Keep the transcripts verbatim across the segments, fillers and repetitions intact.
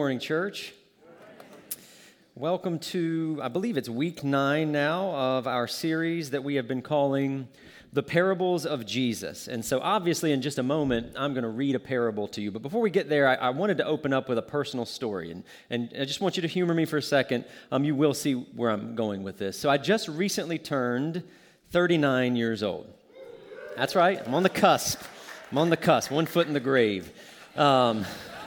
morning, church. Welcome to, I believe it's week nine now of our series that we have been calling The Parables of Jesus. And so obviously in just a moment, I'm going to read a parable to you. But before we get there, I, I wanted to open up with a personal story. And, and I just want you to humor me for a second. Um, you will see where I'm going with this. So I just recently turned thirty-nine years old. That's right. I'm on the cusp. I'm on the cusp, one foot in the grave. Um,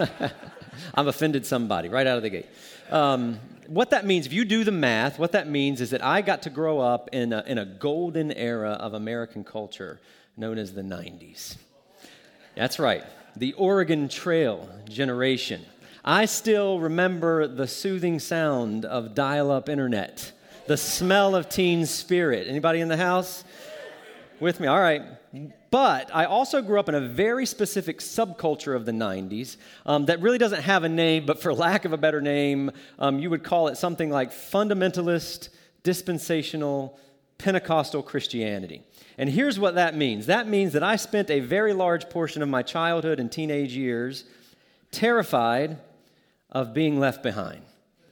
I've offended somebody right out of the gate. Um, what that means, if you do the math, what that means is that I got to grow up in a, in a golden era of American culture known as the nineties. That's right, the Oregon Trail generation. I still remember the soothing sound of dial-up internet, the smell of teen spirit. Anybody in the house with me? All right. But I also grew up in a very specific subculture of the nineties um, that really doesn't have a name, but for lack of a better name, um, you would call it something like fundamentalist, dispensational, Pentecostal Christianity. And here's what that means. That means that I spent a very large portion of my childhood and teenage years terrified of being left behind.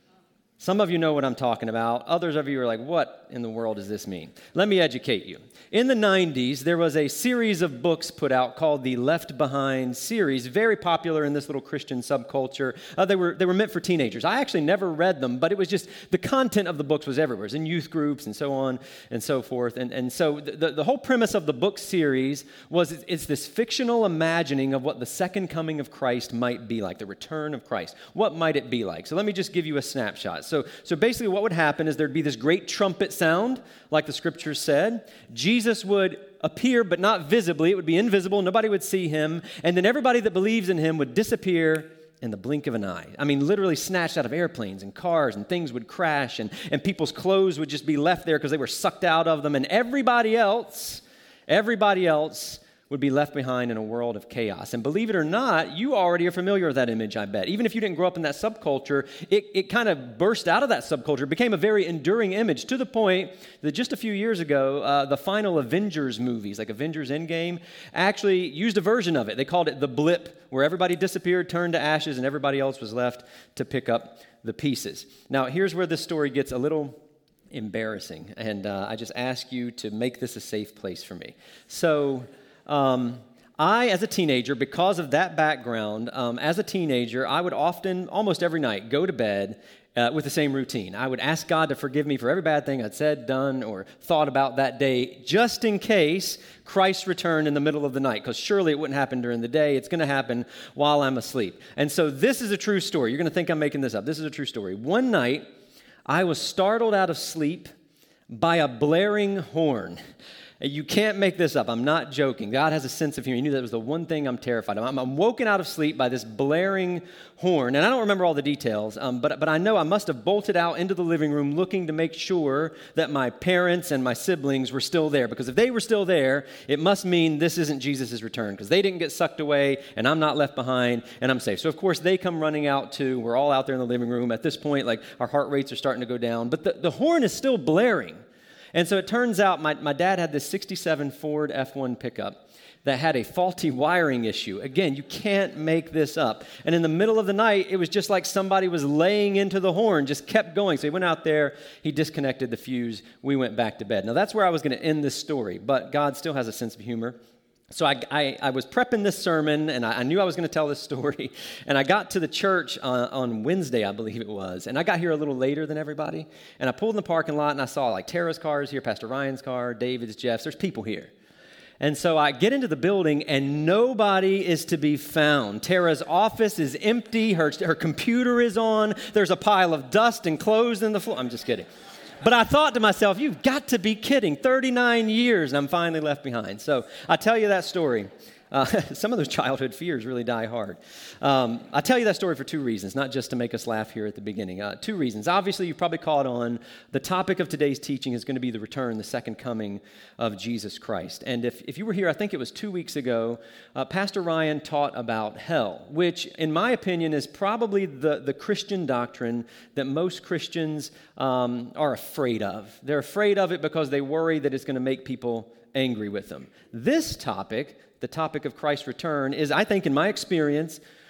Some of you know what I'm talking about. Others of you are like, what in the world does this mean? Let me educate you. In the nineties, there was a series of books put out called the Left Behind series, very popular in this little Christian subculture. Uh, they were they were meant for teenagers. I actually never read them, but it was just the content of the books was everywhere. It was in youth groups and so on and so forth. And, and so the, the whole premise of the book series was it's, it's this fictional imagining of what the second coming of Christ might be like, the return of Christ. What might it be like? So let me just give you a snapshot. So, so basically what would happen is there'd be this great trumpet sound, like the scriptures said. Jesus would appear, but not visibly. It would be invisible. Nobody would see him. And then everybody that believes in him would disappear in the blink of an eye. I mean, literally snatched out of airplanes and cars, and things would crash, and, and people's clothes would just be left there because they were sucked out of them. And everybody else, everybody else would be left behind in a world of chaos. And believe it or not, you already are familiar with that image, I bet. Even if you didn't grow up in that subculture, it, it kind of burst out of that subculture. It became a very enduring image to the point that just a few years ago, uh, the final Avengers movies, like Avengers Endgame, actually used a version of it. They called it the blip, where everybody disappeared, turned to ashes, and everybody else was left to pick up the pieces. Now, here's where this story gets a little embarrassing, and uh, I just ask you to make this a safe place for me. So, Um, I, as a teenager, because of that background, um, as a teenager, I would often, almost every night, go to bed uh, with the same routine. I would ask God to forgive me for every bad thing I'd said, done, or thought about that day, just in case Christ returned in the middle of the night, because surely it wouldn't happen during the day. It's going to happen while I'm asleep. And so this is a true story. You're going to think I'm making this up. This is a true story. One night, I was startled out of sleep by a blaring horn. You can't make this up. I'm not joking. God has a sense of humor. He knew that was the one thing I'm terrified of. I'm, I'm woken out of sleep by this blaring horn, and I don't remember all the details, um, but, but I know I must have bolted out into the living room looking to make sure that my parents and my siblings were still there, because if they were still there, it must mean this isn't Jesus' return, because they didn't get sucked away, and I'm not left behind, and I'm safe. So, of course, they come running out, too. We're all out there in the living room. At this point, like, our heart rates are starting to go down, but the, the horn is still blaring. And so it turns out my, my dad had this sixty-seven Ford F one pickup that had a faulty wiring issue. Again, you can't make this up. And in the middle of the night, it was just like somebody was laying into the horn, just kept going. So he went out there, he disconnected the fuse, we went back to bed. Now that's where I was going to end this story, but God still has a sense of humor. So I, I, I was prepping this sermon, and I, I knew I was going to tell this story, and I got to the church on, on Wednesday, I believe it was, and I got here a little later than everybody, and I pulled in the parking lot, and I saw like Tara's cars here, Pastor Ryan's car, David's, Jeff's, there's people here. And so I get into the building, and nobody is to be found. Tara's office is empty, her, her computer is on, there's a pile of dust and clothes in the floor. I'm just kidding. But I thought to myself, you've got to be kidding. thirty-nine years, and I'm finally left behind. So I tell you that story. Uh, some of those childhood fears really die hard. Um, I tell you that story for two reasons, not just to make us laugh here at the beginning. Uh, two reasons. Obviously, you've probably caught on. The topic of today's teaching is going to be the return, the second coming of Jesus Christ. And if, if you were here, I think it was two weeks ago, uh, Pastor Ryan taught about hell, which, in my opinion, is probably the, the Christian doctrine that most Christians um, are afraid of. They're afraid of it because they worry that it's going to make people angry with them. This topic, the topic of Christ's return, is, I think, in my experience,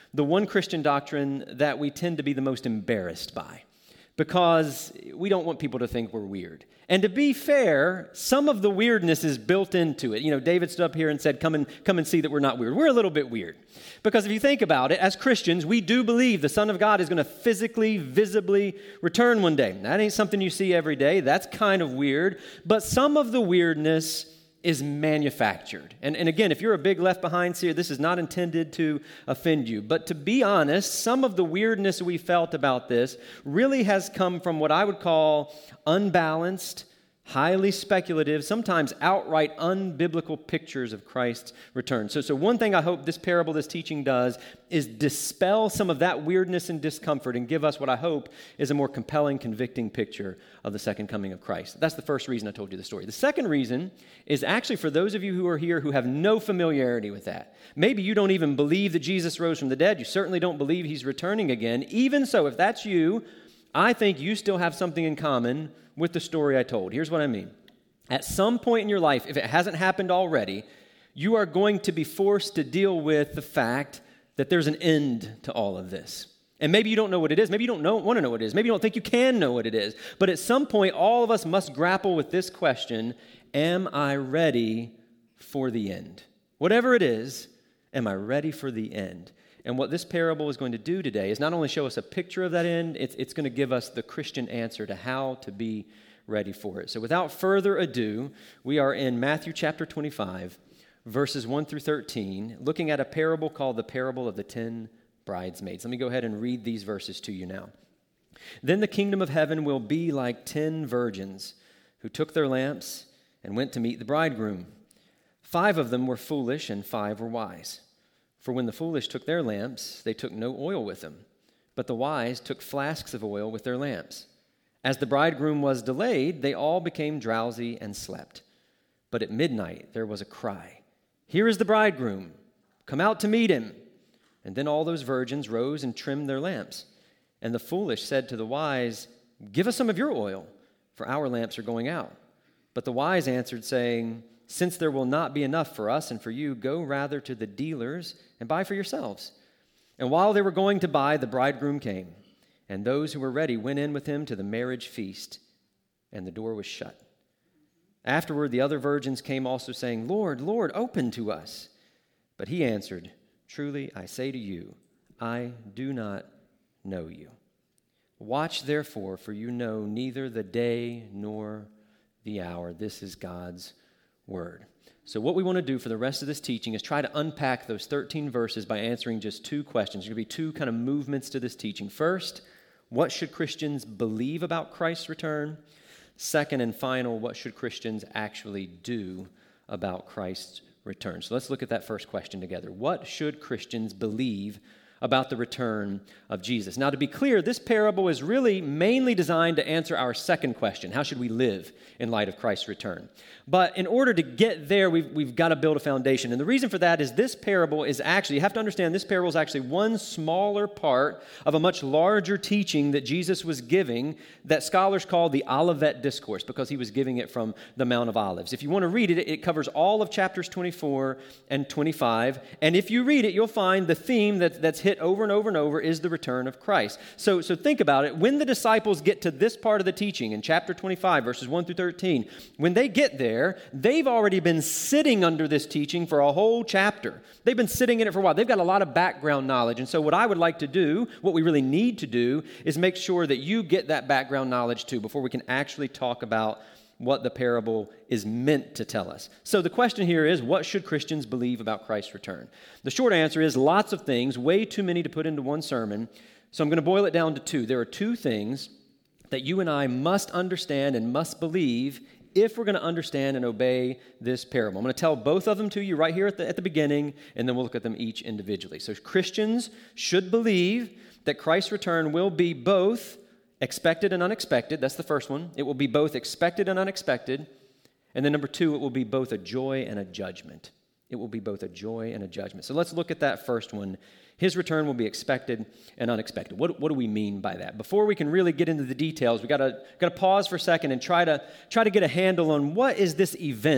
the one Christian doctrine that we tend to be the most embarrassed by, because we don't want people to think we're weird. And to be fair, some of the weirdness is built into it. You know, David stood up here and said, come and come and see that we're not weird. We're a little bit weird. Because if you think about it, as Christians, we do believe the Son of God is going to physically, visibly return one day. That ain't something you see every day. That's kind of weird. But some of the weirdness is manufactured. And, and again, if you're a big Left Behind seer, this is not intended to offend you. But to be honest, some of the weirdness we felt about this really has come from what I would call unbalanced, highly speculative, sometimes outright unbiblical pictures of Christ's return. So, so one thing I hope this parable, this teaching does is dispel some of that weirdness and discomfort and give us what I hope is a more compelling, convicting picture of the second coming of Christ. That's the first reason I told you the story. The second reason is actually for those of you who are here who have no familiarity with that. Maybe you don't even believe that Jesus rose from the dead. You certainly don't believe he's returning again. Even so, if that's you, I think you still have something in common with the story I told. Here's what I mean. At some point in your life, if it hasn't happened already, you are going to be forced to deal with the fact that there's an end to all of this. And maybe you don't know what it is. Maybe you don't know, want to know what it is. Maybe you don't think you can know what it is. But at some point, all of us must grapple with this question: am I ready for the end? Whatever it is, am I ready for the end? And what this parable is going to do today is not only show us a picture of that end, it's, it's going to give us the Christian answer to how to be ready for it. So without further ado, we are in Matthew chapter twenty-five, verses one through thirteen, looking at a parable called the parable of the ten bridesmaids. Let me go ahead and read these verses to you now. Then the kingdom of heaven will be like ten virgins who took their lamps and went to meet the bridegroom. Five of them were foolish and five were wise. For when the foolish took their lamps, they took no oil with them, but the wise took flasks of oil with their lamps. As the bridegroom was delayed, they all became drowsy and slept. But at midnight there was a cry, "Here is the bridegroom, come out to meet him." And then all those virgins rose and trimmed their lamps. And the foolish said to the wise, "Give us some of your oil, for our lamps are going out." But the wise answered, saying, "Since there will not be enough for us and for you, go rather to the dealers and buy for yourselves." And while they were going to buy, the bridegroom came, and those who were ready went in with him to the marriage feast, and the door was shut. Afterward, the other virgins came also, saying, "Lord, Lord, open to us." But he answered, "Truly, I say to you, I do not know you. Watch therefore, for you know neither the day nor the hour." This is God's word. So what we want to do for the rest of this teaching is try to unpack those thirteen verses by answering just two questions. There's going to be two kind of movements to this teaching. First, what should Christians believe about Christ's return? Second and final, what should Christians actually do about Christ's return? So let's look at that first question together. What should Christians believe about the return of Jesus? Now, to be clear, this parable is really mainly designed to answer our second question: how should we live in light of Christ's return? But in order to get there, we've, we've got to build a foundation. And the reason for that is this parable is actually, you have to understand, this parable is actually one smaller part of a much larger teaching that Jesus was giving that scholars call the Olivet Discourse, because he was giving it from the Mount of Olives. If you want to read it, it covers all of chapters twenty-four and twenty-five. And if you read it, you'll find the theme that, that's hit over and over and over is the return of Christ. So, so think about it. When the disciples get to this part of the teaching in chapter twenty-five, verses one through thirteen, when they get there, they've already been sitting under this teaching for a whole chapter. They've been sitting in it for a while. They've got a lot of background knowledge. And so what I would like to do, what we really need to do, is make sure that you get that background knowledge too before we can actually talk about what the parable is meant to tell us. So the question here is, what should Christians believe about Christ's return? The short answer is lots of things, way too many to put into one sermon. So I'm going to boil it down to two. There are two things that you and I must understand and must believe if we're going to understand and obey this parable. I'm going to tell both of them to you right here at the, at the beginning, and then we'll look at them each individually. So Christians should believe that Christ's return will be both expected and unexpected. That's the first one. It will be both expected and unexpected. And then number two, it will be both a joy and a judgment. It will be both a joy and a judgment. So let's look at that first one. His return will be expected and unexpected. What, what do we mean by that? Before we can really get into the details, we got to got to pause for a second and try to try to get a handle on what is this event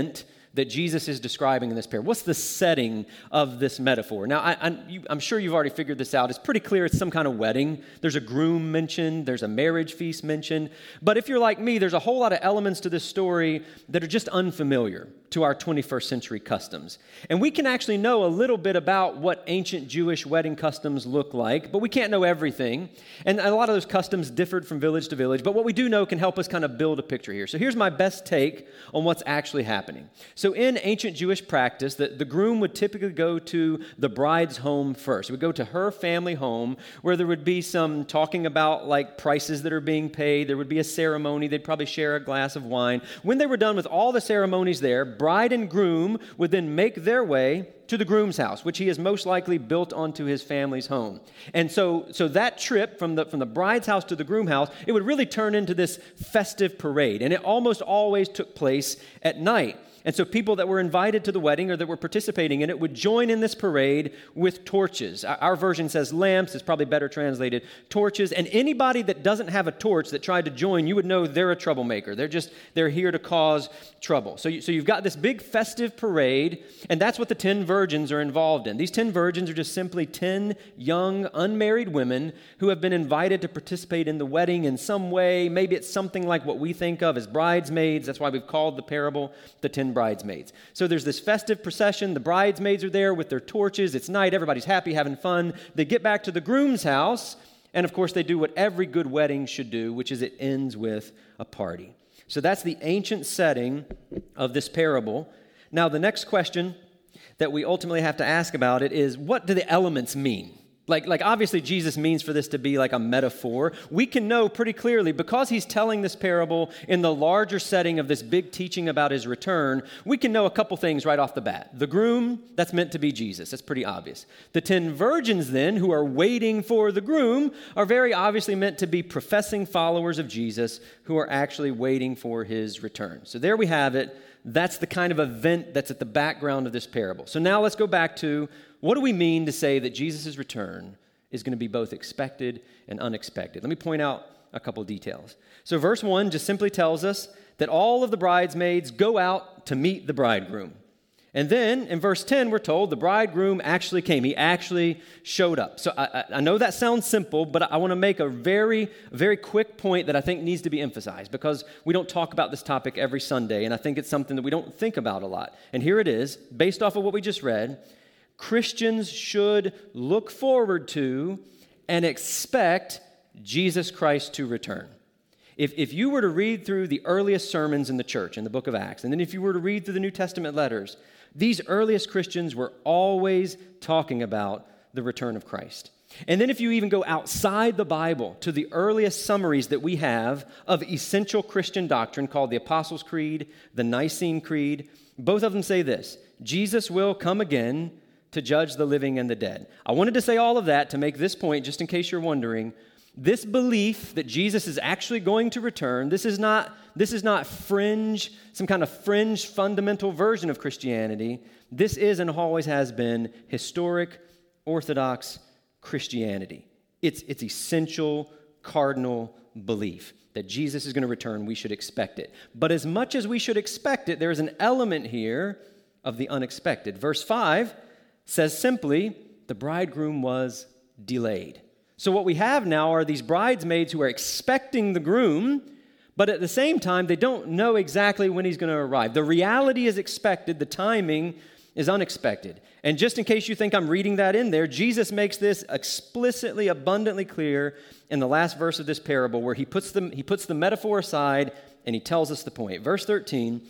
that Jesus is describing in this parable? What's the setting of this metaphor? Now, I, I, you, I'm sure you've already figured this out. It's pretty clear it's some kind of wedding. There's a groom mentioned. There's a marriage feast mentioned. But if you're like me, there's a whole lot of elements to this story that are just unfamiliar to our twenty-first century customs. And we can actually know a little bit about what ancient Jewish wedding customs look like, but we can't know everything. And a lot of those customs differed from village to village, but what we do know can help us kind of build a picture here. So here's my best take on what's actually happening. So in ancient Jewish practice, the, the groom would typically go to the bride's home first. He would go to her family home where there would be some talking about like prices that are being paid. There would be a ceremony. They'd probably share a glass of wine. When they were done with all the ceremonies there, bride and groom would then make their way to the groom's house, which he has most likely built onto his family's home. And so, so that trip from the, from the bride's house to the groom house, it would really turn into this festive parade. And it almost always took place at night. And so people that were invited to the wedding or that were participating in it would join in this parade with torches. Our version says lamps. It's probably better translated torches. And anybody that doesn't have a torch that tried to join, you would know they're a troublemaker. They're just, they're here to cause trouble. So, you, so you've got this big festive parade, and that's what the ten virgins are involved in. These ten virgins are just simply ten young, unmarried women who have been invited to participate in the wedding in some way. Maybe it's something like what we think of as bridesmaids. That's why we've called the parable the ten bridesmaids. So there's this festive procession. The bridesmaids are there with their torches. It's night. Everybody's happy, having fun. They get back to the groom's house, and of course they do what every good wedding should do, which is it ends with a party. So that's the ancient setting of this parable. Now the next question that we ultimately have to ask about it is, what do the elements mean? Like, like obviously Jesus means for this to be like a metaphor. We can know pretty clearly because he's telling this parable in the larger setting of this big teaching about his return, we can know a couple things right off the bat. The groom, that's meant to be Jesus. That's pretty obvious. The ten virgins then, who are waiting for the groom, are very obviously meant to be professing followers of Jesus who are actually waiting for his return. So there we have it. That's the kind of event that's at the background of this parable. So now let's go back to, what do we mean to say that Jesus' return is going to be both expected and unexpected? Let me point out a couple details. So verse one just simply tells us that all of the bridesmaids go out to meet the bridegroom. And then in verse ten, we're told the bridegroom actually came. He actually showed up. So I, I know that sounds simple, but I want to make a very, very quick point that I think needs to be emphasized because we don't talk about this topic every Sunday, and I think it's something that we don't think about a lot. And here it is, based off of what we just read. Christians should look forward to and expect Jesus Christ to return. If, if you were to read through the earliest sermons in the church, in the book of Acts, and then if you were to read through the New Testament letters, these earliest Christians were always talking about the return of Christ. And then if you even go outside the Bible to the earliest summaries that we have of essential Christian doctrine called the Apostles' Creed, the Nicene Creed, both of them say this: Jesus will come again to judge the living and the dead. I wanted to say all of that to make this point, just in case you're wondering. This belief that Jesus is actually going to return, this is not, this is not fringe, some kind of fringe fundamental version of Christianity. This is and always has been historic, orthodox Christianity. It's, it's essential, cardinal belief that Jesus is going to return. We should expect it. But as much as we should expect it, there is an element here of the unexpected. Verse five says simply, the bridegroom was delayed. So what we have now are these bridesmaids who are expecting the groom, but at the same time, they don't know exactly when he's going to arrive. The reality is expected, the timing is unexpected. And just in case you think I'm reading that in there, Jesus makes this explicitly, abundantly clear in the last verse of this parable where he puts the, he puts the metaphor aside and he tells us the point. Verse thirteen,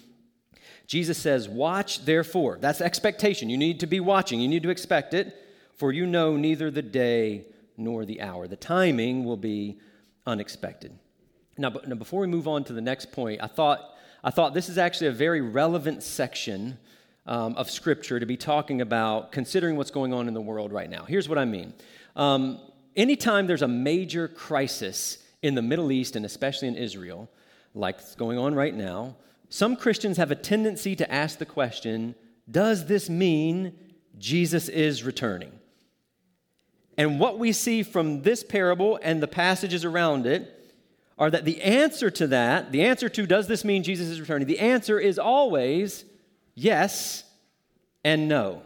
Jesus says, "Watch therefore." That's expectation. You need to be watching. You need to expect it, for you know neither the day nor the hour. The timing will be unexpected. Now, now, before we move on to the next point, I thought I thought this is actually a very relevant section um, of Scripture to be talking about, considering what's going on in the world right now. Here's what I mean. Um, anytime there's a major crisis in the Middle East, and especially in Israel, like it's going on right now, some Christians have a tendency to ask the question, does this mean Jesus is returning? And what we see from this parable and the passages around it are that the answer to that, the answer to does this mean Jesus is returning, the answer is always yes and no.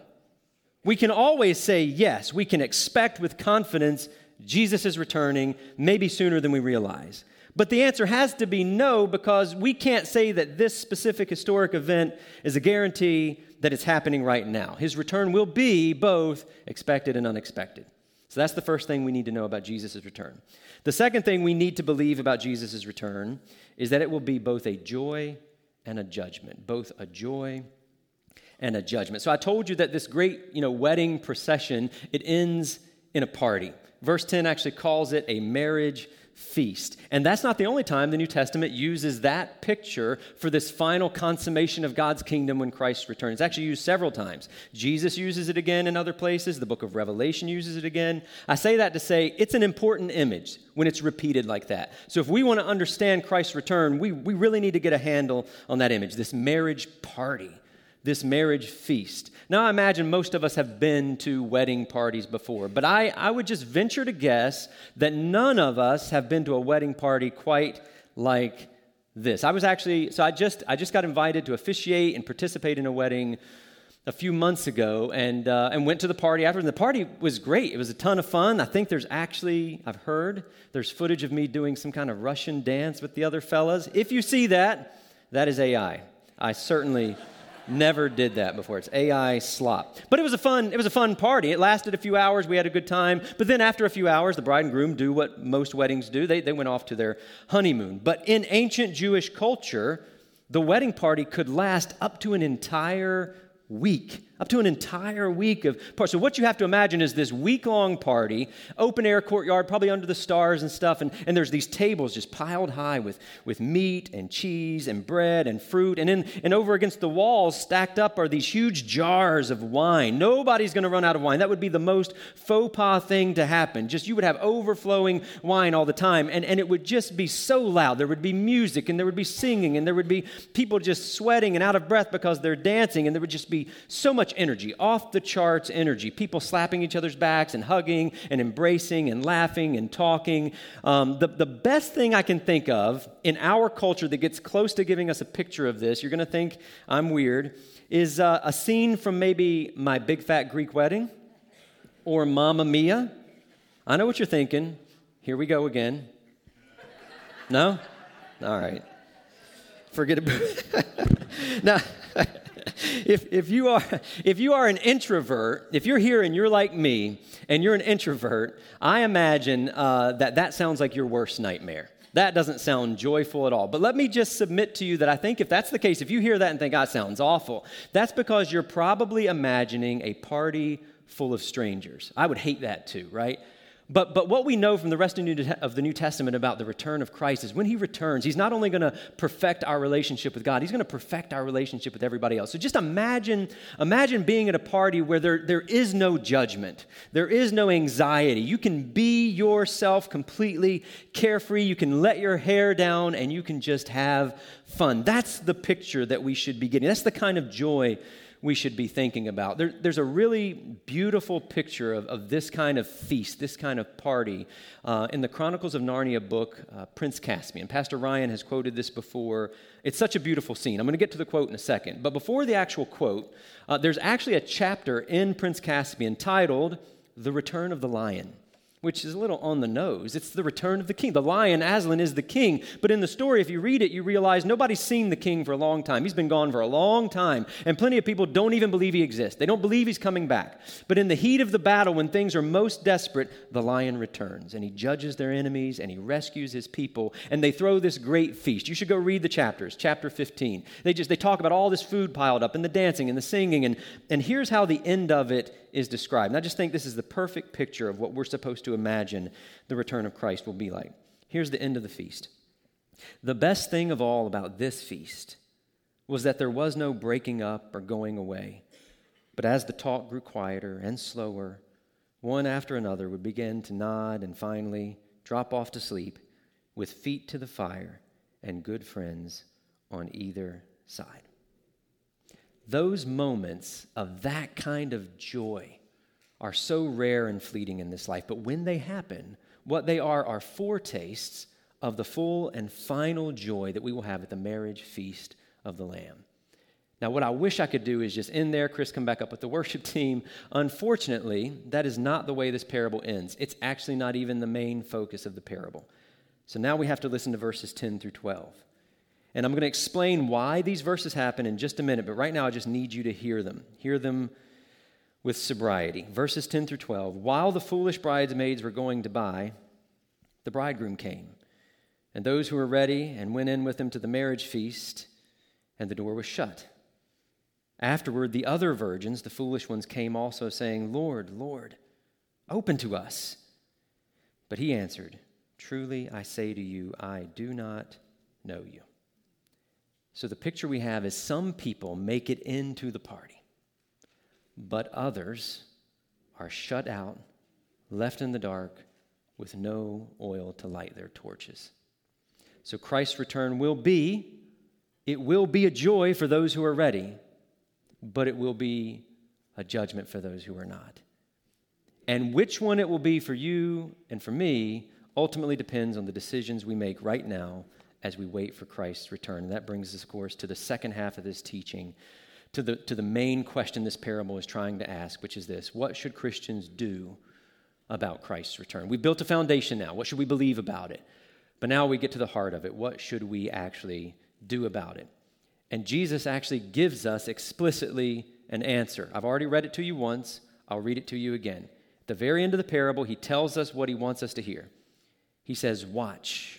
We can always say yes. We can expect with confidence Jesus is returning, maybe sooner than we realize. But the answer has to be no, because we can't say that this specific historic event is a guarantee that it's happening right now. His return will be both expected and unexpected. So that's the first thing we need to know about Jesus' return. The second thing we need to believe about Jesus' return is that it will be both a joy and a judgment, both a joy and a judgment. So I told you that this great, you know, wedding procession, it ends in a party. Verse ten actually calls it a marriage feast. And that's not the only time the New Testament uses that picture for this final consummation of God's kingdom when Christ returns. It's actually used several times. Jesus uses it again in other places. The book of Revelation uses it again. I say that to say it's an important image when it's repeated like that. So if we want to understand Christ's return, we, we really need to get a handle on that image, this marriage party, this marriage feast. Now, I imagine most of us have been to wedding parties before, but I, I would just venture to guess that none of us have been to a wedding party quite like this. I was actually, so I just I just got invited to officiate and participate in a wedding a few months ago, and uh, and went to the party after, and the party was great. It was a ton of fun. I think there's actually, I've heard, there's footage of me doing some kind of Russian dance with the other fellas. If you see that, that is A I. I certainly never did that before. It's A I slop. But it was a fun, it was a fun party. It lasted a few hours. We had a good time. But then after a few hours, the bride and groom do what most weddings do. They, they went off to their honeymoon. But in ancient Jewish culture, the wedding party could last up to an entire week. Up to an entire week of party. So what you have to imagine is this week-long party, open-air courtyard, probably under the stars and stuff, and, and there's these tables just piled high with, with meat and cheese and bread and fruit, and, in, and over against the walls stacked up are these huge jars of wine. Nobody's going to run out of wine. That would be the most faux pas thing to happen. Just you would have overflowing wine all the time, and, and it would just be so loud. There would be music, and there would be singing, and there would be people just sweating and out of breath because they're dancing, and there would just be so much energy, off the charts energy, people slapping each other's backs and hugging and embracing and laughing and talking. Um, the, the best thing I can think of in our culture that gets close to giving us a picture of this, you're going to think I'm weird, is uh, a scene from maybe My Big Fat Greek Wedding or Mamma Mia. I know what you're thinking. Here we go again. No? All right. Forget about it. Now, If if you are if you are an introvert, if you're here and you're like me and you're an introvert, I imagine uh, that that sounds like your worst nightmare. That doesn't sound joyful at all. But let me just submit to you that I think if that's the case, if you hear that and think, "Ah, sounds awful," that's because you're probably imagining a party full of strangers. I would hate that too, right? But but what we know from the rest of, New, of the New Testament about the return of Christ is when he returns, he's not only going to perfect our relationship with God, he's going to perfect our relationship with everybody else. So just imagine imagine being at a party where there, there is no judgment. There is no anxiety. You can be yourself completely carefree. You can let your hair down and you can just have fun. That's the picture that we should be getting. That's the kind of joy we should be thinking about. There, there's a really beautiful picture of, of this kind of feast, this kind of party uh, in the Chronicles of Narnia book, uh, Prince Caspian. Pastor Ryan has quoted this before. It's such a beautiful scene. I'm going to get to the quote in a second. But before the actual quote, uh, there's actually a chapter in Prince Caspian titled The Return of the Lion, which is a little on the nose. It's the return of the king. The lion, Aslan, is the king. But in the story, if you read it, you realize nobody's seen the king for a long time. He's been gone for a long time. And plenty of people don't even believe he exists. They don't believe he's coming back. But in the heat of the battle, when things are most desperate, the lion returns. And he judges their enemies, and he rescues his people. And they throw this great feast. You should go read the chapters, chapter fifteen. They just they talk about all this food piled up, and the dancing, and the singing. And, and here's how the end of it is described. And I just think this is the perfect picture of what we're supposed to imagine the return of Christ will be like. Here's the end of the feast. The best thing of all about this feast was that there was no breaking up or going away. But as the talk grew quieter and slower, one after another would begin to nod and finally drop off to sleep with feet to the fire and good friends on either side. Those moments of that kind of joy are so rare and fleeting in this life. But when they happen, what they are are foretastes of the full and final joy that we will have at the marriage feast of the Lamb. Now, what I wish I could do is just end there, Chris, come back up with the worship team. Unfortunately, that is not the way this parable ends. It's actually not even the main focus of the parable. So now we have to listen to verses ten through twelve. And I'm going to explain why these verses happen in just a minute, but right now I just need you to hear them. Hear them with sobriety. Verses ten through twelve. While the foolish bridesmaids were going to buy, the bridegroom came, and those who were ready and went in with him to the marriage feast, and the door was shut. Afterward, the other virgins, the foolish ones, came also, saying, Lord, Lord, open to us. But he answered, Truly I say to you, I do not know you. So the picture we have is some people make it into the party, but others are shut out, left in the dark, with no oil to light their torches. So Christ's return will be, it will be a joy for those who are ready, but it will be a judgment for those who are not. And which one it will be for you and for me ultimately depends on the decisions we make right now as we wait for Christ's return. And that brings us, of course, to the second half of this teaching, to the, to the main question this parable is trying to ask, which is this: what should Christians do about Christ's return? We've built a foundation now. What should we believe about it? But now we get to the heart of it. What should we actually do about it? And Jesus actually gives us explicitly an answer. I've already read it to you once. I'll read it to you again. At the very end of the parable, he tells us what he wants us to hear. He says, Watch.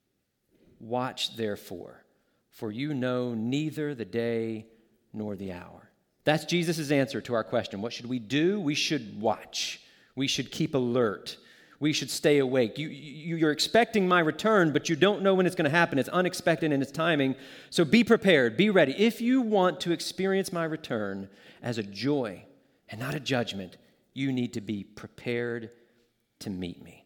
Watch, therefore, for you know neither the day nor the hour. That's Jesus' answer to our question. What should we do? We should watch. We should keep alert. We should stay awake. You, you, you're expecting my return, but you don't know when it's going to happen. It's unexpected in its timing. So be prepared. Be ready. If you want to experience my return as a joy and not a judgment, you need to be prepared to meet me.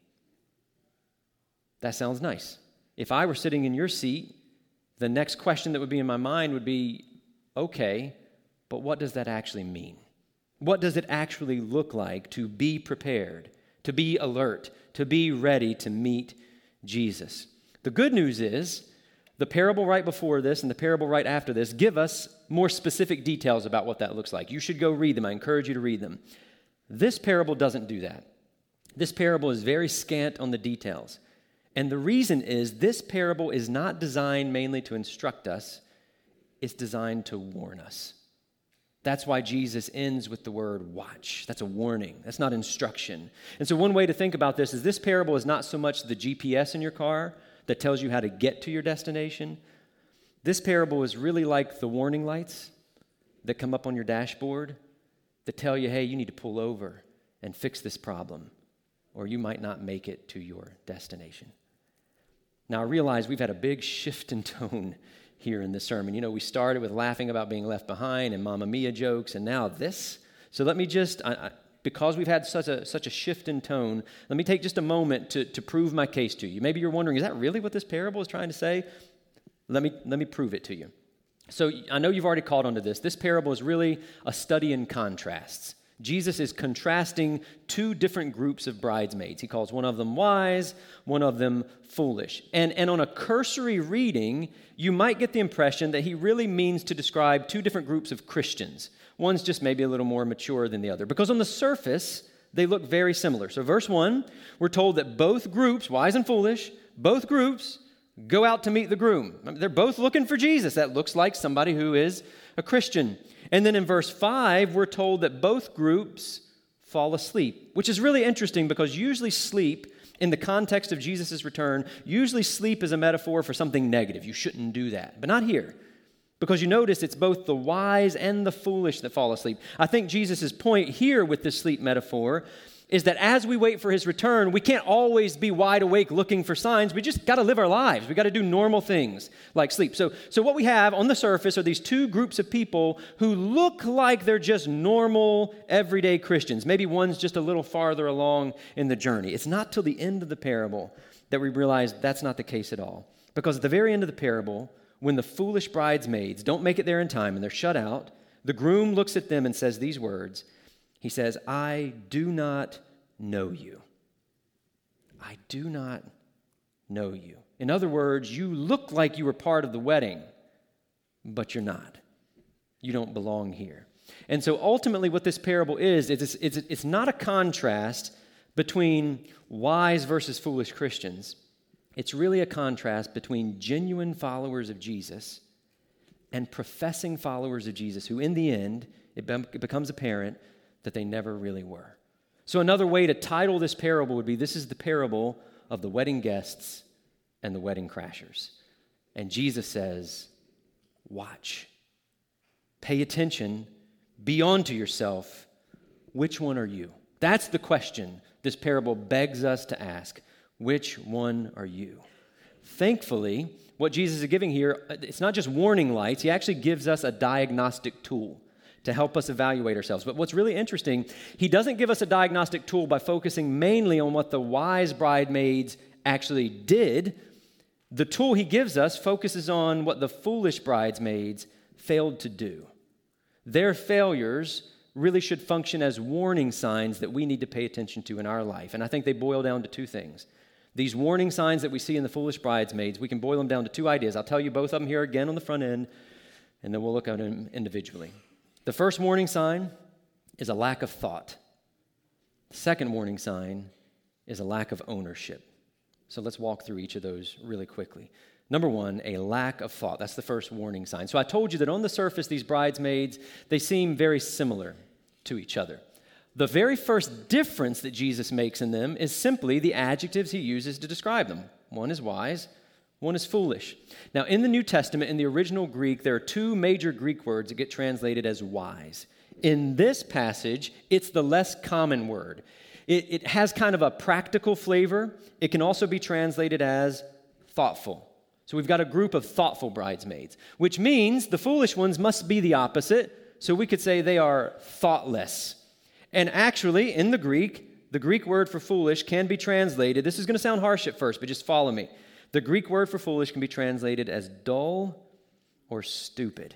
That sounds nice. If I were sitting in your seat, the next question that would be in my mind would be, okay, but what does that actually mean? What does it actually look like to be prepared, to be alert, to be ready to meet Jesus? The good news is the parable right before this and the parable right after this give us more specific details about what that looks like. You should go read them. I encourage you to read them. This parable doesn't do that. This parable is very scant on the details. And the reason is this parable is not designed mainly to instruct us. It's designed to warn us. That's why Jesus ends with the word watch. That's a warning. That's not instruction. And so one way to think about this is this parable is not so much the G P S in your car that tells you how to get to your destination. This parable is really like the warning lights that come up on your dashboard that tell you, hey, you need to pull over and fix this problem, or you might not make it to your destination. Now, I realize we've had a big shift in tone here in this sermon. You know, we started with laughing about being left behind and Mamma Mia jokes, and now this. So let me just, I, I, because we've had such a such a shift in tone, let me take just a moment to, to prove my case to you. Maybe you're wondering, is that really what this parable is trying to say? Let me, let me prove it to you. So I know you've already caught onto this. This parable is really a study in contrasts. Jesus is contrasting two different groups of bridesmaids. He calls one of them wise, one of them foolish. And, and on a cursory reading, you might get the impression that he really means to describe two different groups of Christians. One's just maybe a little more mature than the other, because on the surface, they look very similar. So verse one, we're told that both groups, wise and foolish, both groups go out to meet the groom. They're both looking for Jesus. That looks like somebody who is a Christian. And then in verse five, we're told that both groups fall asleep, which is really interesting because usually sleep, in the context of Jesus' return, usually sleep is a metaphor for something negative. You shouldn't do that. But not here, because you notice it's both the wise and the foolish that fall asleep. I think Jesus' point here with this sleep metaphor is that as we wait for his return, we can't always be wide awake looking for signs. We just got to live our lives. We got to do normal things like sleep. So, so what we have on the surface are these two groups of people who look like they're just normal, everyday Christians. Maybe one's just a little farther along in the journey. It's not till the end of the parable that we realize that's not the case at all. Because at the very end of the parable, when the foolish bridesmaids don't make it there in time and they're shut out, the groom looks at them and says these words. He says, I do not know you. I do not know you. In other words, you look like you were part of the wedding, but you're not. You don't belong here. And so ultimately what this parable is, it's, it's, it's not a contrast between wise versus foolish Christians. It's really a contrast between genuine followers of Jesus and professing followers of Jesus, who in the end, it, be- it becomes apparent that they never really were. So another way to title this parable would be, this is the parable of the wedding guests and the wedding crashers. And Jesus says, watch, pay attention, be on to yourself. Which one are you? That's the question this parable begs us to ask. Which one are you? Thankfully, what Jesus is giving here, it's not just warning lights. He actually gives us a diagnostic tool to help us evaluate ourselves. But what's really interesting, he doesn't give us a diagnostic tool by focusing mainly on what the wise bridesmaids actually did. The tool he gives us focuses on what the foolish bridesmaids failed to do. Their failures really should function as warning signs that we need to pay attention to in our life. And I think they boil down to two things. These warning signs that we see in the foolish bridesmaids, we can boil them down to two ideas. I'll tell you both of them here again on the front end, and then we'll look at them individually. The first warning sign is a lack of thought. The second warning sign is a lack of ownership. So let's walk through each of those really quickly. Number one, a lack of thought. That's the first warning sign. So I told you that on the surface, these bridesmaids, they seem very similar to each other. The very first difference that Jesus makes in them is simply the adjectives he uses to describe them. One is wise, one is foolish. Now, in the New Testament, in the original Greek, there are two major Greek words that get translated as wise. In this passage, it's the less common word. It, it has kind of a practical flavor. It can also be translated as thoughtful. So we've got a group of thoughtful bridesmaids, which means the foolish ones must be the opposite. So we could say they are thoughtless. And actually, in the Greek, the Greek word for foolish can be translated, this is going to sound harsh at first, but just follow me. The Greek word for foolish can be translated as dull or stupid.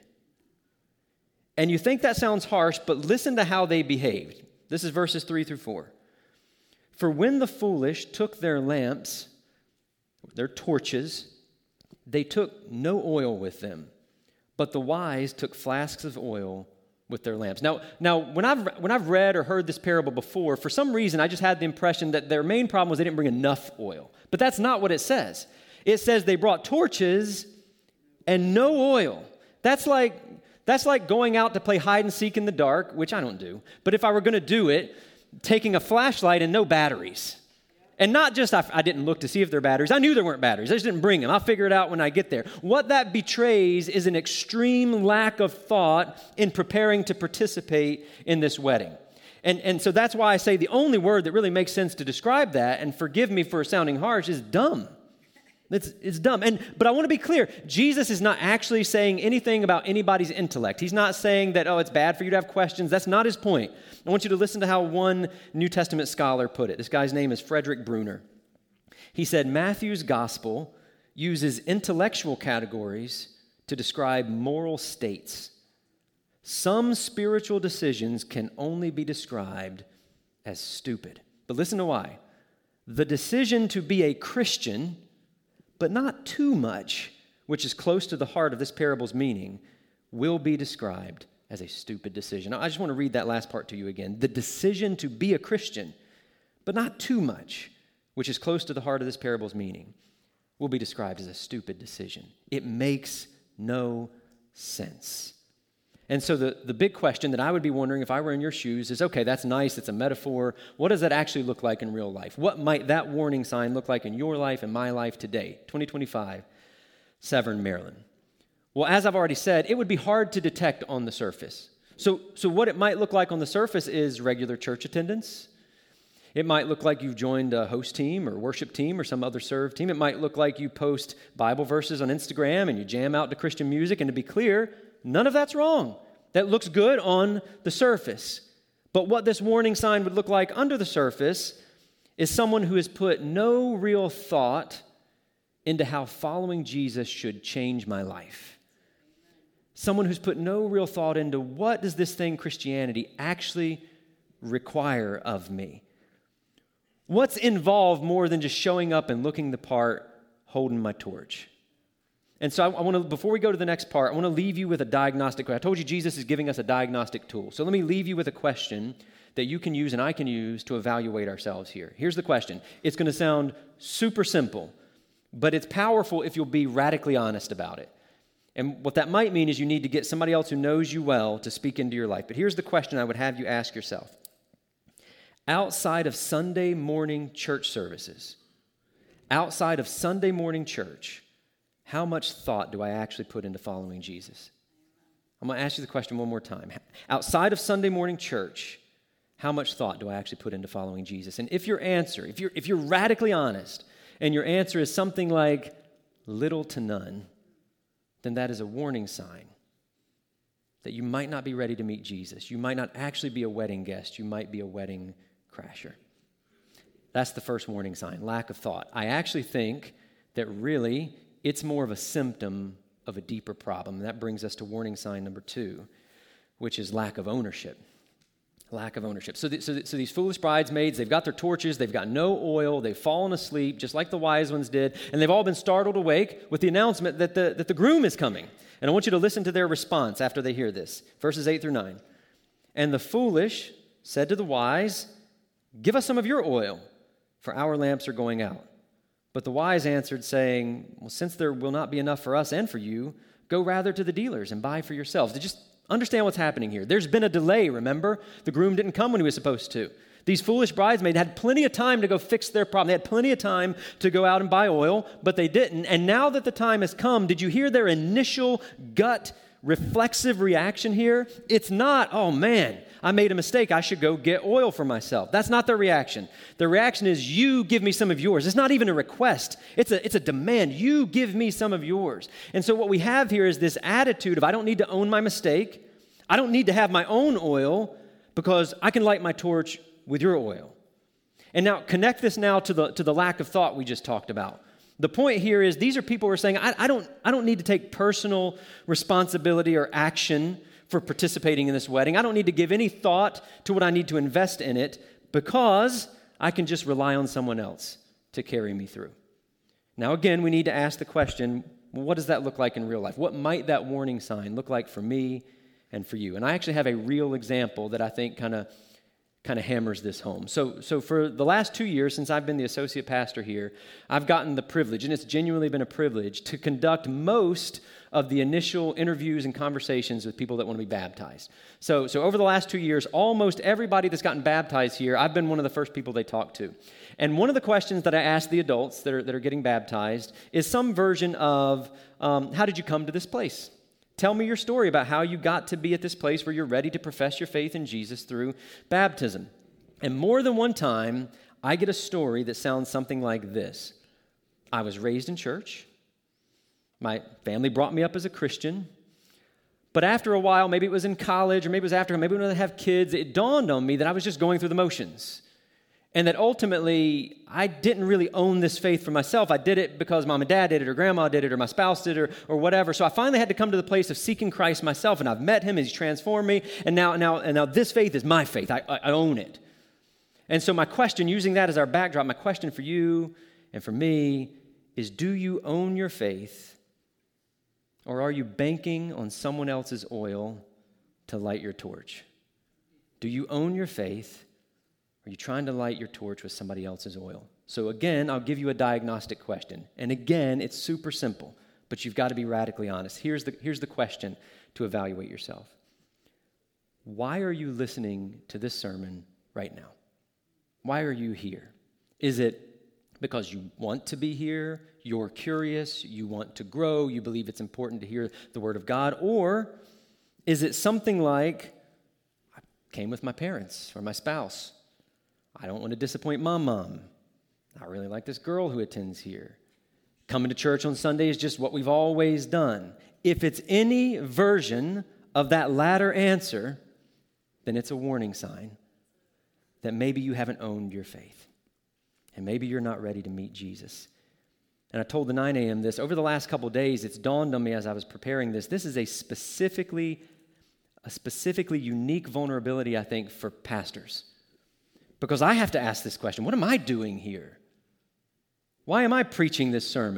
And you think that sounds harsh, but listen to how they behaved. This is verses three through four. For when the foolish took their lamps, their torches, they took no oil with them, but the wise took flasks of oil with their lamps. Now, now when I've when I've read or heard this parable before, for some reason I just had the impression that their main problem was they didn't bring enough oil. But that's not what it says. It says they brought torches and no oil. That's like that's like going out to play hide and seek in the dark, which I don't do. But if I were going to do it, taking a flashlight and no batteries. And not just I, I didn't look to see if there are batteries. I knew there weren't batteries. I just didn't bring them. I'll figure it out when I get there. What that betrays is an extreme lack of thought in preparing to participate in this wedding. And, and so that's why I say the only word that really makes sense to describe that, and forgive me for sounding harsh, is dumb. It's, it's dumb. And but I want to be clear. Jesus is not actually saying anything about anybody's intellect. He's not saying that, oh, it's bad for you to have questions. That's not his point. I want you to listen to how one New Testament scholar put it. This guy's name is Frederick Bruner. He said, Matthew's gospel uses intellectual categories to describe moral states. Some spiritual decisions can only be described as stupid. But listen to why. The decision to be a Christian, but not too much, which is close to the heart of this parable's meaning, will be described as a stupid decision. I just want to read that last part to you again. The decision to be a Christian, but not too much, which is close to the heart of this parable's meaning, will be described as a stupid decision. It makes no sense. And so the, the big question that I would be wondering if I were in your shoes is, okay, that's nice, it's a metaphor. What does that actually look like in real life? What might that warning sign look like in your life and my life today, twenty twenty-five, Severn, Maryland? Well, as I've already said, it would be hard to detect on the surface. So, so what it might look like on the surface is regular church attendance. It might look like you've joined a host team or worship team or some other serve team. It might look like you post Bible verses on Instagram and you jam out to Christian music. And to be clear, none of that's wrong. That looks good on the surface. But what this warning sign would look like under the surface is someone who has put no real thought into how following Jesus should change my life. Someone who's put no real thought into what does this thing Christianity actually require of me? What's involved more than just showing up and looking the part, holding my torch? And so I, I want to, before we go to the next part, I want to leave you with a diagnostic. I told you Jesus is giving us a diagnostic tool. So let me leave you with a question that you can use and I can use to evaluate ourselves here. Here's the question. It's going to sound super simple, but it's powerful if you'll be radically honest about it. And what that might mean is you need to get somebody else who knows you well to speak into your life. But here's the question I would have you ask yourself. Outside of Sunday morning church services, outside of Sunday morning church, how much thought do I actually put into following Jesus? I'm going to ask you the question one more time. Outside of Sunday morning church, how much thought do I actually put into following Jesus? And if your answer, if you're, if you're radically honest, and your answer is something like little to none, then that is a warning sign that you might not be ready to meet Jesus. You might not actually be a wedding guest. You might be a wedding crasher. That's the first warning sign, lack of thought. I actually think that really it's more of a symptom of a deeper problem. And that brings us to warning sign number two, which is lack of ownership. Lack of ownership. So, the, so, the, so these foolish bridesmaids, they've got their torches, they've got no oil, they've fallen asleep, just like the wise ones did, and they've all been startled awake with the announcement that the, that the groom is coming. And I want you to listen to their response after they hear this. Verses eight through nine. And the foolish said to the wise, "Give us some of your oil, for our lamps are going out." But the wise answered, saying, "Well, since there will not be enough for us and for you, go rather to the dealers and buy for yourselves." They just understand what's happening here. There's been a delay, remember? The groom didn't come when he was supposed to. These foolish bridesmaids had plenty of time to go fix their problem. They had plenty of time to go out and buy oil, but they didn't. And now that the time has come, did you hear their initial gut reflexive reaction here? It's not, "Oh man, I made a mistake. I should go get oil for myself." That's not their reaction. Their reaction is, "You give me some of yours." It's not even a request. It's a, it's a demand. You give me some of yours. And so what we have here is this attitude of, I don't need to own my mistake. I don't need to have my own oil because I can light my torch with your oil. And now connect this now to the, to the lack of thought we just talked about. The point here is these are people who are saying, I, I don't, I don't need to take personal responsibility or action for participating in this wedding. I don't need to give any thought to what I need to invest in it because I can just rely on someone else to carry me through. Now, again, we need to ask the question, well, what does that look like in real life? What might that warning sign look like for me and for you? And I actually have a real example that I think kind of kind of hammers this home. So, so for the last two years, since I've been the associate pastor here, I've gotten the privilege, and it's genuinely been a privilege, to conduct most of the initial interviews and conversations with people that want to be baptized. So, so over the last two years, almost everybody that's gotten baptized here, I've been one of the first people they talk to. And one of the questions that I ask the adults that are, that are getting baptized is some version of, um, how did you come to this place? Tell me your story about how you got to be at this place where you're ready to profess your faith in Jesus through baptism. And more than one time, I get a story that sounds something like this. I was raised in church. My family brought me up as a Christian. But after a while, maybe it was in college, or maybe it was after, maybe when I have kids, it dawned on me that I was just going through the motions. And that ultimately, I didn't really own this faith for myself. I did it because mom and dad did it, or grandma did it, or my spouse did it, or, or whatever. So I finally had to come to the place of seeking Christ myself, and I've met him, and he's transformed me, and now, now, and now this faith is my faith. I, I, I own it. And so my question, using that as our backdrop, my question for you and for me is, do you own your faith, or are you banking on someone else's oil to light your torch? Do you own your faith? Are you trying to light your torch with somebody else's oil? So again, I'll give you a diagnostic question. And again, it's super simple, but you've got to be radically honest. Here's the, here's the question to evaluate yourself. Why are you listening to this sermon right now? Why are you here? Is it because you want to be here, you're curious, you want to grow, you believe it's important to hear the Word of God? Or is it something like, I came with my parents or my spouse, I don't want to disappoint mom, mom. I really like this girl who attends here. Coming to church on Sunday is just what we've always done. If it's any version of that latter answer, then it's a warning sign that maybe you haven't owned your faith. And maybe you're not ready to meet Jesus. And I told the nine a.m. this. Over the last couple of days, it's dawned on me as I was preparing this. This is a specifically, a specifically unique vulnerability, I think, for pastors. Because I have to ask this question, what am I doing here? Why am I preaching this sermon?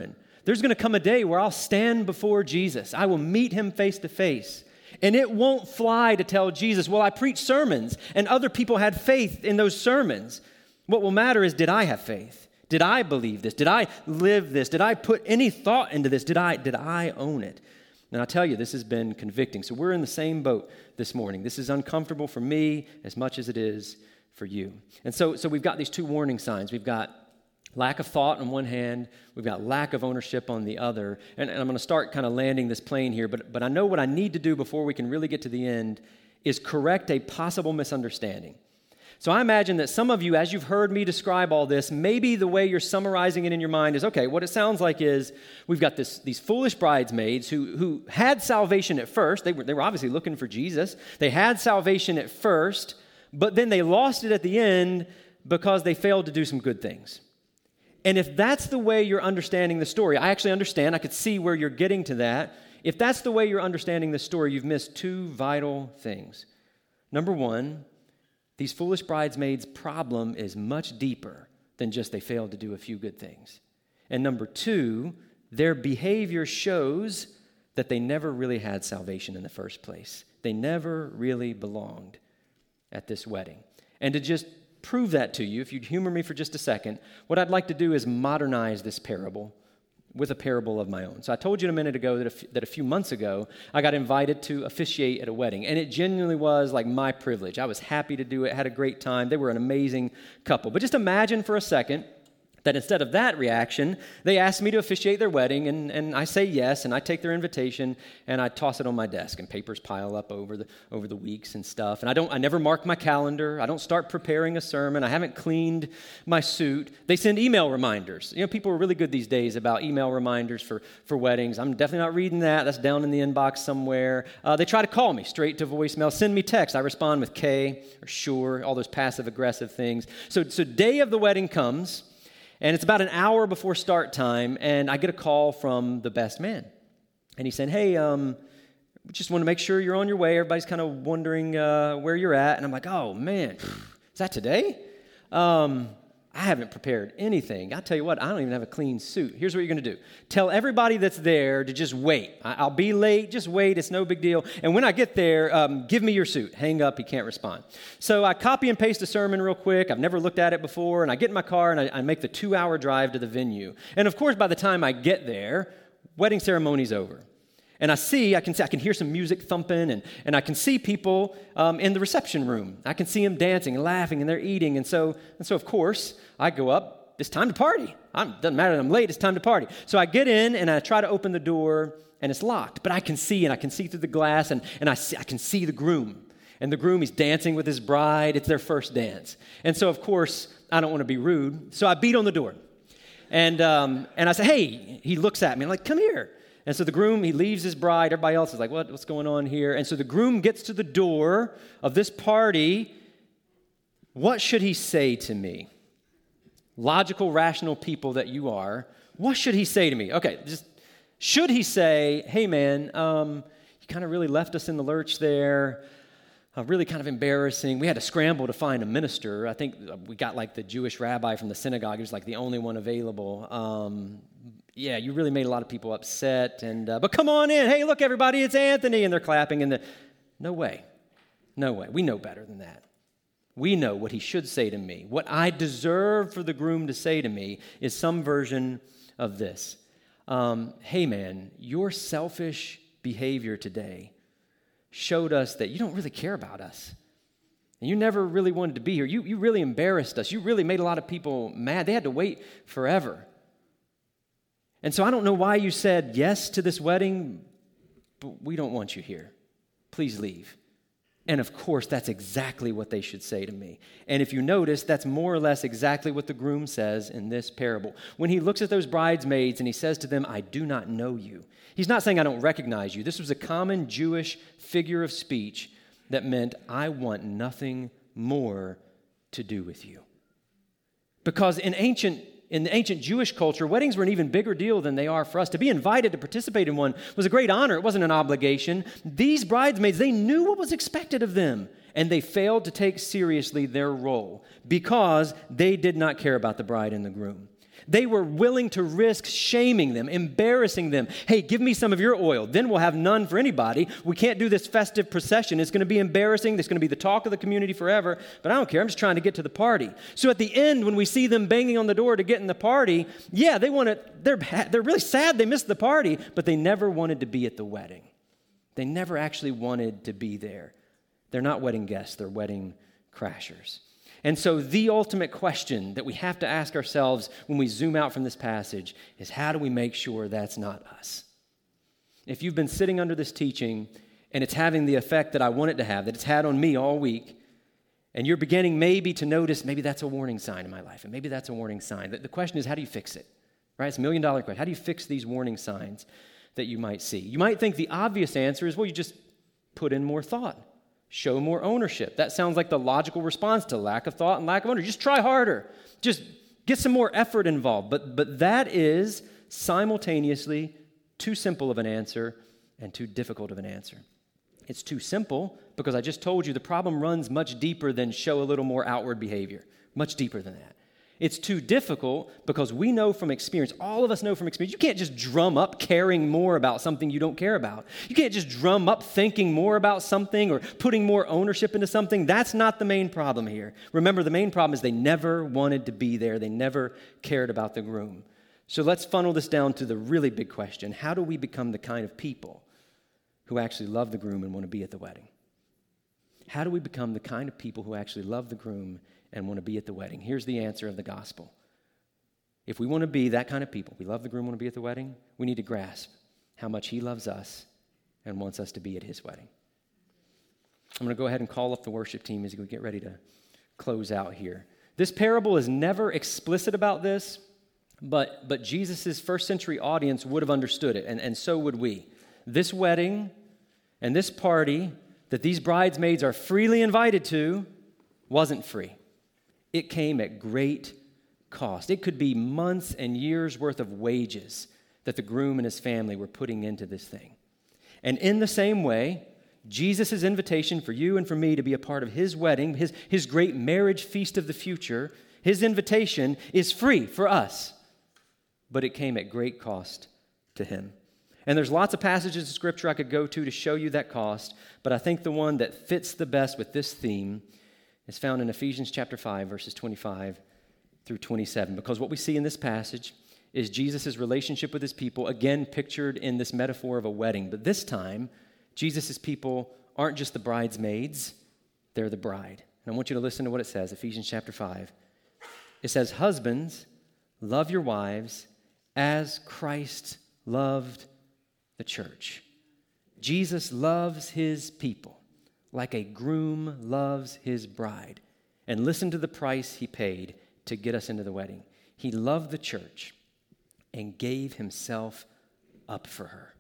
There's going to come a day where I'll stand before Jesus. I will meet him face to face. And it won't fly to tell Jesus, well, I preached sermons and other people had faith in those sermons. What will matter is, did I have faith? Did I believe this? Did I live this? Did I put any thought into this? Did I, did I own it? And I'll tell you, this has been convicting. So we're in the same boat this morning. This is uncomfortable for me as much as it is for you. And so, so we've got these two warning signs. We've got lack of thought on one hand. We've got lack of ownership on the other. And, and I'm going to start kind of landing this plane here. But, but I know what I need to do before we can really get to the end is correct a possible misunderstanding. So I imagine that some of you, as you've heard me describe all this, maybe the way you're summarizing it in your mind is, okay, what it sounds like is we've got this, these foolish bridesmaids who, who had salvation at first. They were, they were obviously looking for Jesus. They had salvation at first, but then they lost it at the end because they failed to do some good things. And if that's the way you're understanding the story, I actually understand. I could see where you're getting to that. If that's the way you're understanding the story, you've missed two vital things. Number one, these foolish bridesmaids' problem is much deeper than just they failed to do a few good things. And number two, their behavior shows that they never really had salvation in the first place. They never really belonged at this wedding. And to just prove that to you, if you'd humor me for just a second, what I'd like to do is modernize this parable with a parable of my own. So I told you a minute ago that a, f- that a few months ago, I got invited to officiate at a wedding, and it genuinely was like my privilege. I was happy to do it, had a great time. They were an amazing couple. But just imagine for a second that instead of that reaction, they asked me to officiate their wedding, and, and I say yes, and I take their invitation, and I toss it on my desk, and papers pile up over the over the weeks and stuff. And I don't, I never mark my calendar. I don't start preparing a sermon. I haven't cleaned my suit. They send email reminders. You know, people are really good these days about email reminders for, for weddings. I'm definitely not reading that. That's down in the inbox somewhere. Uh, they try to call me straight to voicemail, send me text. I respond with K or sure, all those passive-aggressive things. So, so day of the wedding comes, and it's about an hour before start time, and I get a call from the best man. And he's saying, hey, um, we just want to make sure you're on your way. Everybody's kind of wondering uh, where you're at. And I'm like, oh, man, is that today? Um, I haven't prepared anything. I'll tell you what, I don't even have a clean suit. Here's what you're going to do. Tell everybody that's there to just wait. I- I'll be late. Just wait. It's no big deal. And when I get there, um, give me your suit. Hang up. He can't respond. So I copy and paste a sermon real quick. I've never looked at it before. And I get in my car and I, I make the two-hour drive to the venue. And, of course, by the time I get there, wedding ceremony's over. And I see, I can see, I can hear some music thumping, and, and I can see people um, in the reception room. I can see them dancing and laughing, and they're eating. And so, and so of course, I go up. It's time to party. It doesn't matter that I'm late. It's time to party. So I get in, and I try to open the door, and it's locked. But I can see, and I can see through the glass, and, and I, see, I can see the groom. And the groom, he's dancing with his bride. It's their first dance. And so, of course, I don't want to be rude. So I beat on the door. And, um, and I say, hey, he looks at me. I'm like, come here. And so the groom, he leaves his bride. Everybody else is like, what, what's going on here? And so the groom gets to the door of this party. What should he say to me? Logical, rational people that you are, what should he say to me? Okay, just should he say, hey, man, um, you kind of really left us in the lurch there. Uh, really kind of embarrassing. We had to scramble to find a minister. I think we got like the Jewish rabbi from the synagogue. He was like the only one available. Um, yeah, you really made a lot of people upset. And uh, but come on in. Hey, look, everybody, it's Anthony. And they're clapping. And the, no way. No way. We know better than that. We know what he should say to me. What I deserve for the groom to say to me is some version of this. Um, hey, man, your selfish behavior today showed us that you don't really care about us. And you never really wanted to be here. You, you really embarrassed us. You really made a lot of people mad. They had to wait forever. And so I don't know why you said yes to this wedding, but we don't want you here. Please leave. And of course, that's exactly what they should say to me. And if you notice, that's more or less exactly what the groom says in this parable. When he looks at those bridesmaids and he says to them, I do not know you. He's not saying I don't recognize you. This was a common Jewish figure of speech that meant I want nothing more to do with you. Because in ancient In the ancient Jewish culture, weddings were an even bigger deal than they are for us. To be invited to participate in one was a great honor. It wasn't an obligation. These bridesmaids, they knew what was expected of them, and they failed to take seriously their role because they did not care about the bride and the groom. They were willing to risk shaming them, embarrassing them. Hey, give me some of your oil. Then we'll have none for anybody. We can't do this festive procession. It's going to be embarrassing. It's going to be the talk of the community forever. But I don't care. I'm just trying to get to the party. So at the end, when we see them banging on the door to get in the party, yeah, they want to, they're, they're really sad they missed the party, but they never wanted to be at the wedding. They never actually wanted to be there. They're not wedding guests. They're wedding crashers. And so the ultimate question that we have to ask ourselves when we zoom out from this passage is, how do we make sure that's not us? If you've been sitting under this teaching and it's having the effect that I want it to have, that it's had on me all week, and you're beginning maybe to notice maybe that's a warning sign in my life, and maybe that's a warning sign. The question is, how do you fix it? Right? It's a million dollar question. How do you fix these warning signs that you might see? You might think the obvious answer is, well, you just put in more thought. Show more ownership. That sounds like the logical response to lack of thought and lack of ownership. Just try harder. Just get some more effort involved. But, but that is simultaneously too simple of an answer and too difficult of an answer. It's too simple because I just told you the problem runs much deeper than show a little more outward behavior. Much deeper than that. It's too difficult because we know from experience, all of us know from experience, you can't just drum up caring more about something you don't care about. You can't just drum up thinking more about something or putting more ownership into something. That's not the main problem here. Remember, the main problem is they never wanted to be there. They never cared about the groom. So let's funnel this down to the really big question. How do we become the kind of people who actually love the groom and want to be at the wedding? How do we become the kind of people who actually love the groom and want to be at the wedding? Here's the answer of the gospel. If we want to be that kind of people, we love the groom, want to be at the wedding, we need to grasp how much he loves us and wants us to be at his wedding. I'm going to go ahead and call up the worship team as we get ready to close out here. This parable is never explicit about this, but, but Jesus' first century audience would have understood it, and, and so would we. This wedding and this party that these bridesmaids are freely invited to wasn't free. It came at great cost. It could be months and years worth of wages that the groom and his family were putting into this thing. And in the same way, Jesus' invitation for you and for me to be a part of his wedding, his, his great marriage feast of the future, his invitation is free for us. But it came at great cost to him. And there's lots of passages of Scripture I could go to to show you that cost, but I think the one that fits the best with this theme is found in Ephesians chapter five, verses twenty-five through twenty-seven, because what we see in this passage is Jesus' relationship with his people, again pictured in this metaphor of a wedding. But this time, Jesus' people aren't just the bridesmaids, they're the bride. And I want you to listen to what it says, Ephesians chapter five. It says, "Husbands, love your wives as Christ loved the church." Jesus loves his people like a groom loves his bride. And listen to the price he paid to get us into the wedding. He loved the church and gave himself up for her.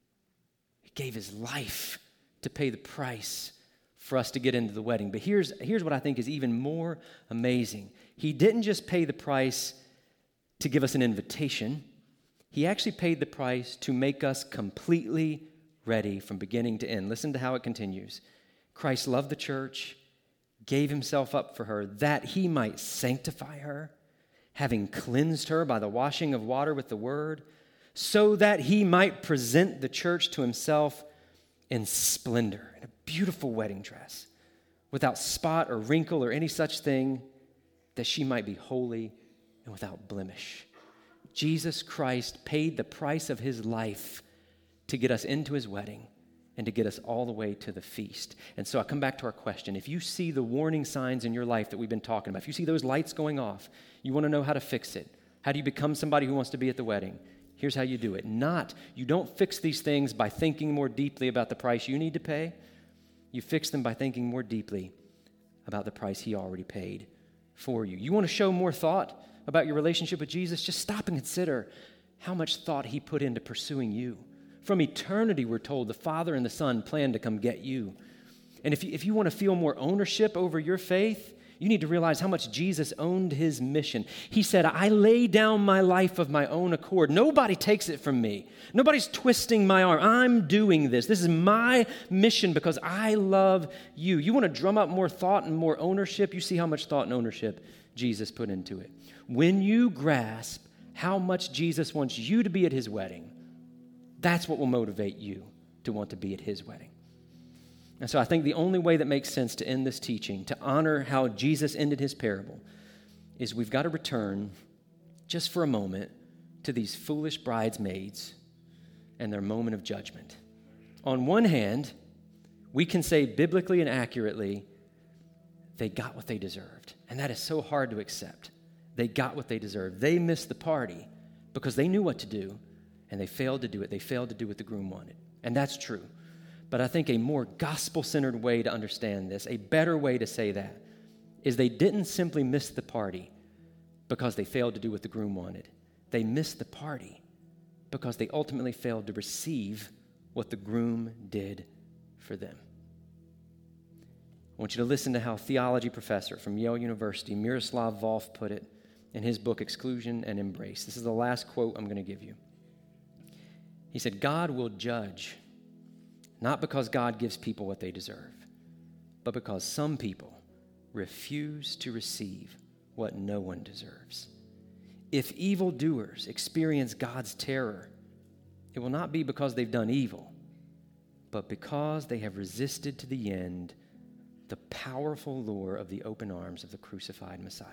He gave his life to pay the price for us to get into the wedding. But here's, here's what I think is even more amazing. He didn't just pay the price to give us an invitation. He actually paid the price to make us completely ready from beginning to end. Listen to how it continues. Christ loved the church, gave himself up for her, that he might sanctify her, having cleansed her by the washing of water with the word, so that he might present the church to himself in splendor, in a beautiful wedding dress, without spot or wrinkle or any such thing, that she might be holy and without blemish. Jesus Christ paid the price of his life to get us into his wedding and to get us all the way to the feast. And so I come back to our question. If you see the warning signs in your life that we've been talking about, if you see those lights going off, you want to know how to fix it. How do you become somebody who wants to be at the wedding? Here's how you do it. Not, you don't fix these things by thinking more deeply about the price you need to pay. You fix them by thinking more deeply about the price he already paid for you. You want to show more thought about your relationship with Jesus? Just stop and consider how much thought he put into pursuing you. From eternity, we're told, the Father and the Son plan to come get you. And if you, if you want to feel more ownership over your faith, you need to realize how much Jesus owned his mission. He said, I lay down my life of my own accord. Nobody takes it from me. Nobody's twisting my arm. I'm doing this. This is my mission because I love you. You want to drum up more thought and more ownership? You see how much thought and ownership Jesus put into it. When you grasp how much Jesus wants you to be at his wedding, that's what will motivate you to want to be at his wedding. And so I think the only way that makes sense to end this teaching, to honor how Jesus ended his parable, is we've got to return just for a moment to these foolish bridesmaids and their moment of judgment. On one hand, we can say biblically and accurately, they got what they deserved. And that is so hard to accept. They got what they deserved. They missed the party because they knew what to do, and they failed to do it. They failed to do what the groom wanted. And that's true. But I think a more gospel-centered way to understand this, a better way to say that, is they didn't simply miss the party because they failed to do what the groom wanted. They missed the party because they ultimately failed to receive what the groom did for them. I want you to listen to how theology professor from Yale University, Miroslav Volf, put it in his book, Exclusion and Embrace. This is the last quote I'm going to give you. He said, God will judge, not because God gives people what they deserve, but because some people refuse to receive what no one deserves. If evildoers experience God's terror, it will not be because they've done evil, but because they have resisted to the end the powerful lure of the open arms of the crucified Messiah.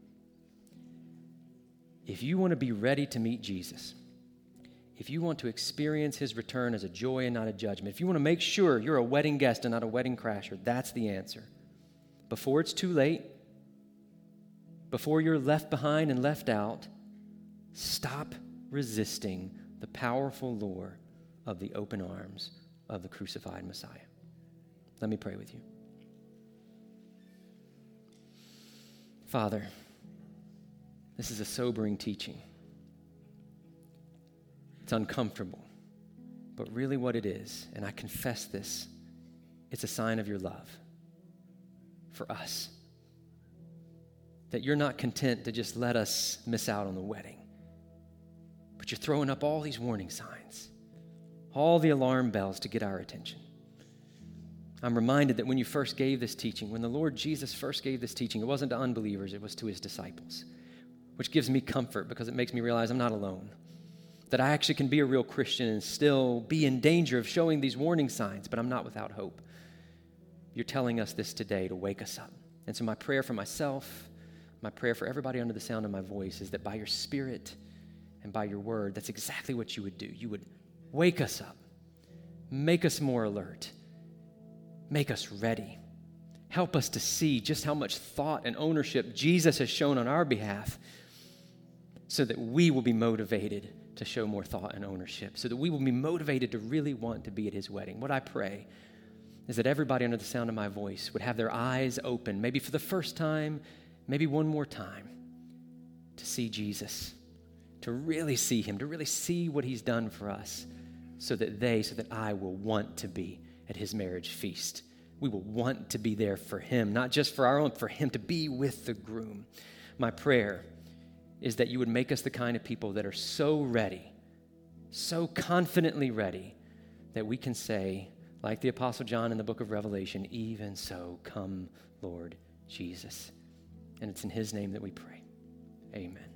If you want to be ready to meet Jesus, if you want to experience his return as a joy and not a judgment, if you want to make sure you're a wedding guest and not a wedding crasher, that's the answer. Before it's too late, before you're left behind and left out, stop resisting the powerful lure of the open arms of the crucified Messiah. Let me pray with you. Father, this is a sobering teaching. It's uncomfortable, but really what it is, and I confess this, it's a sign of your love for us. That you're not content to just let us miss out on the wedding, but you're throwing up all these warning signs, all the alarm bells to get our attention. I'm reminded that when you first gave this teaching, when the Lord Jesus first gave this teaching, it wasn't to unbelievers, it was to his disciples, which gives me comfort because it makes me realize I'm not alone, that I actually can be a real Christian and still be in danger of showing these warning signs, but I'm not without hope. You're telling us this today to wake us up. And so my prayer for myself, my prayer for everybody under the sound of my voice is that by your Spirit and by your word, that's exactly what you would do. You would wake us up, make us more alert, make us ready. Help us to see just how much thought and ownership Jesus has shown on our behalf so that we will be motivated to show more thought and ownership, so that we will be motivated to really want to be at his wedding. What I pray is that everybody under the sound of my voice would have their eyes open, maybe for the first time, maybe one more time, to see Jesus, to really see him, to really see what he's done for us, so that they, so that I will want to be at his marriage feast. We will want to be there for him, not just for our own, for him to be with the groom. My prayer is that you would make us the kind of people that are so ready, so confidently ready, that we can say, like the Apostle John in the book of Revelation, even so, come, Lord Jesus. And it's in his name that we pray. Amen.